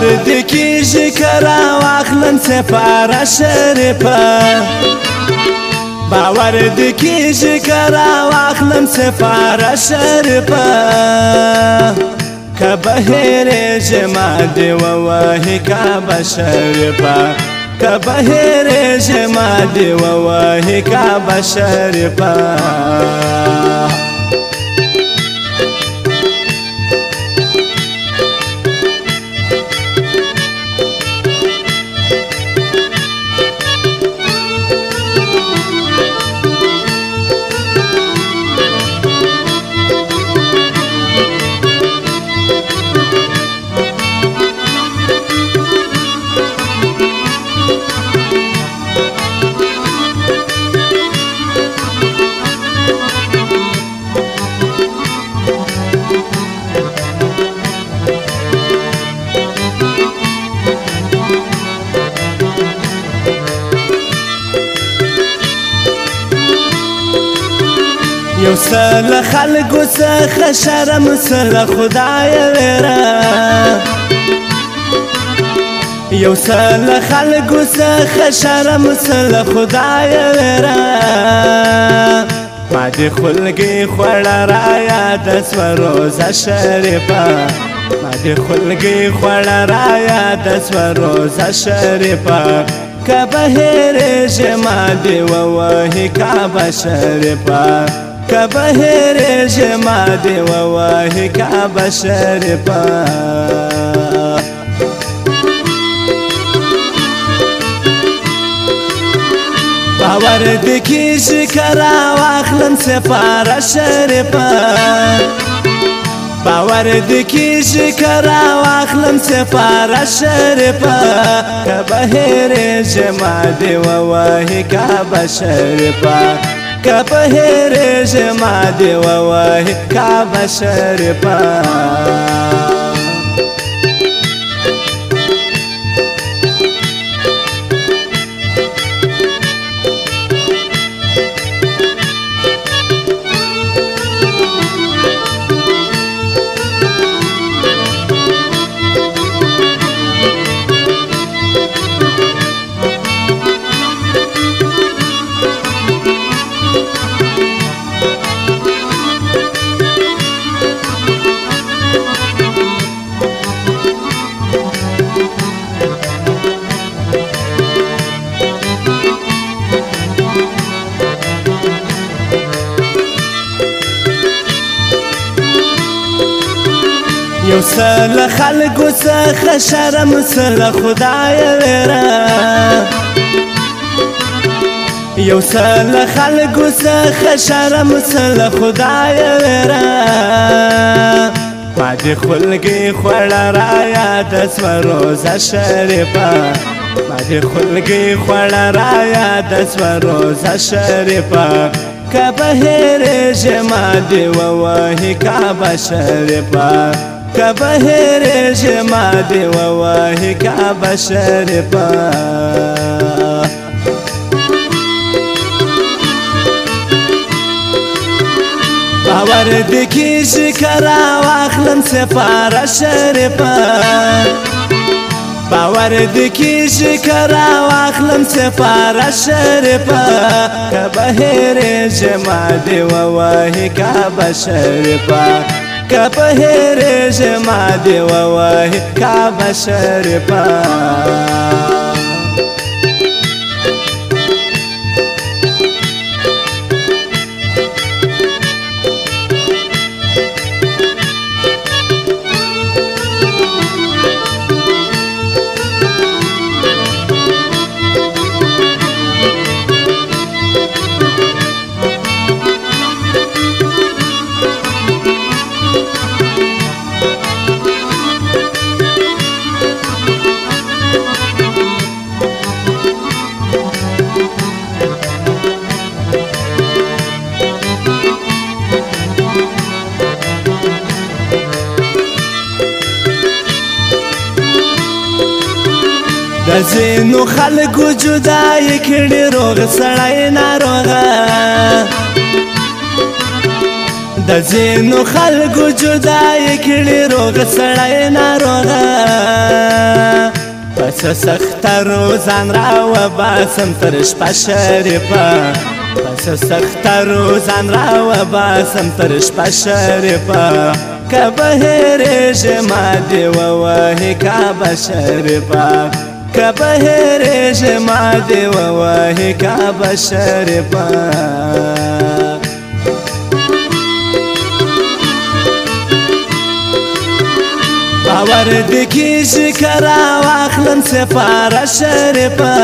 باور دی کیږي کرا واخلم سپاره شریفه باور دی کیږي کرا واخلم سپاره شریفه که بهر جما دی وواهی کعبه شریفه که بهر جما دی وواهی کعبه شریفه یو سل خلقو څخه شرم سل خدای ویره یو سل خلقو څخه شرم سل خدای ویره ما دې خلګي خوړه را یاد سوه روزه شریفه ما دې خلګي خوړه را یاد سوه روزه شریفه که بهر ما دې وواهی کعبه شریفه که بهر جما دی وواهی کعبه شریفه باور دی کیږي کرا واخلم سپاره شریفه باور دی کیږي کرا واخلم سپاره شریفه که بهر جما دی وواهی کعبه شریفه که بهر جما دی وواهی کعبه شریفه یو سل خلقو څخه شرم سل خدای ویره یو سل خلقو څخه شرم سل خدای ویره ما دې خلګي خوړه را یاد سوه روزه شریفه ما دې خلګي خوړه را یاد سوه روزه شریفه که بهر جما دی وواهی کعبه شریفه که بهر جما دی وواهی کعبه شریفه باور دی کیږي کرا واخلم سپاره شریفه باور دی کیږي کرا واخلم سپاره شریفه که بهر جما دی وواهی کعبه شریفه که بهر جما دی وواهی کعبه شریفه د ځینو خلکو جدای کړي روغ سړی ناروغه د ځینو خلکو جدای کړي روغ سړی ناروغه پس سخته روزان راوباسم تر شپه شریفه پس سخته روزان راوباسم تر شپه شریفه که به هېرېږي ما دې ووهي کعبه شریفه که به هېرېږي ما دې ووهي کعبه شریفه باور دې کېږي که راواخلم سپاره شریفه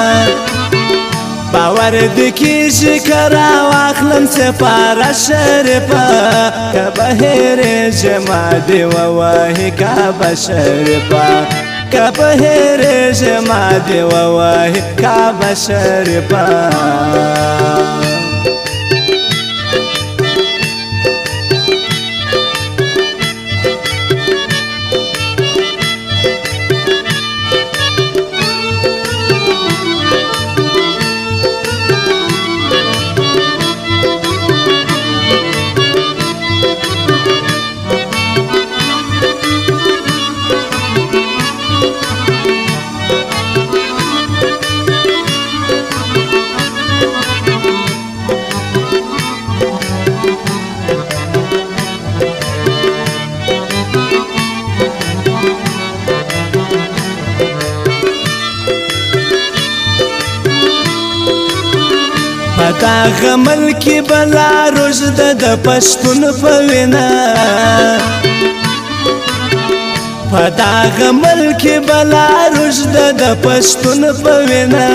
باور دې کېږي که راواخلم سپاره شریفه که به هېرېږي ما دې ووهي کعبه شریفه که به هېرېږي ما دې ووهي کعبه شریفه په دغه ملکې بلا روژده د پښتون په وینا په دغه ملکې بلا روژده د پښتون په وینا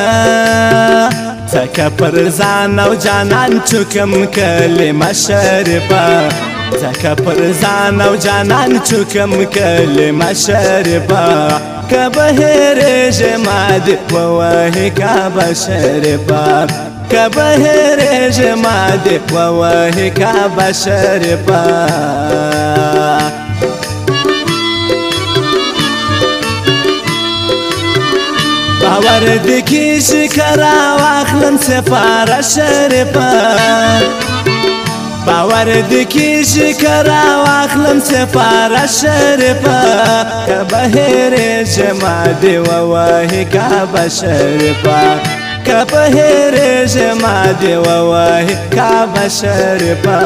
ځکه پر ځان او جانان چوکم کلمه شریفه ځکه پر ځان او جانان چوکم کلمه شریفه که به هېرېږي ما دې ووهي کعبه شریفه که به هېرېږي ما دې ووهي کعبه شریفه باور دې کېږي که راواخلم سپاره شریفه باور دې کېږي که راواخلم سپاره شریفه که به هېرېږي ما دې ووهي کعبه شریفه که به هېرېږي ما دې ووهي کعبه شریفه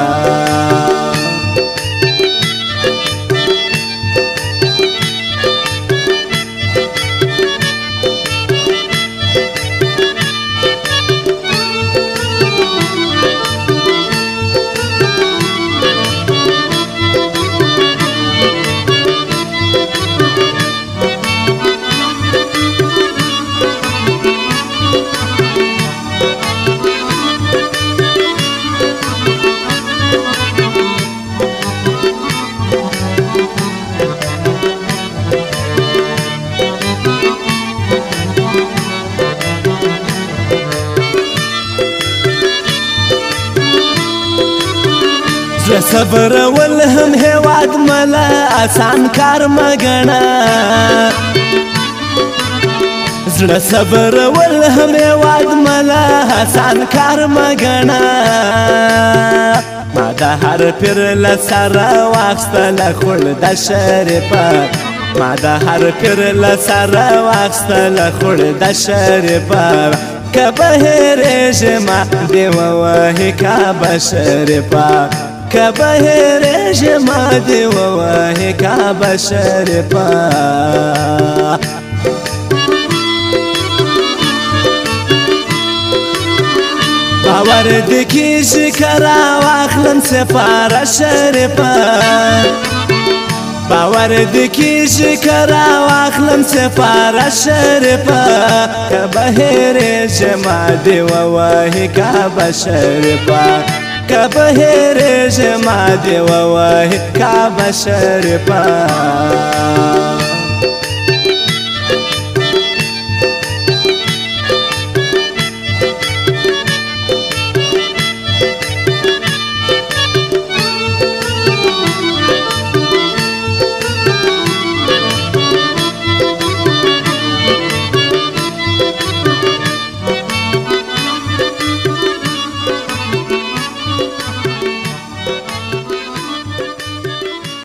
زړه صبرول هم هېواد مله اسان کار مه ګڼه زړه صبرول هم هېواد مله اسان کار مه ګڼه ما د هر پیر له سره واخیستله خلده شریفه ما د هر پیر له سره واخیستله خلده شریفه که به هېرېږي ما دې ووهي کعبه شریفه که به هېرېږي ما دې ووهي کعبه شریفه باور دې کېږي که راواخلم سپاره شریفه باور دې کېږي که راواخلم سپاره شریفه که به هېرېږي ما دې ووهي کعبه شریفه که به هېرېږي ما دې ووهي کعبه شریفه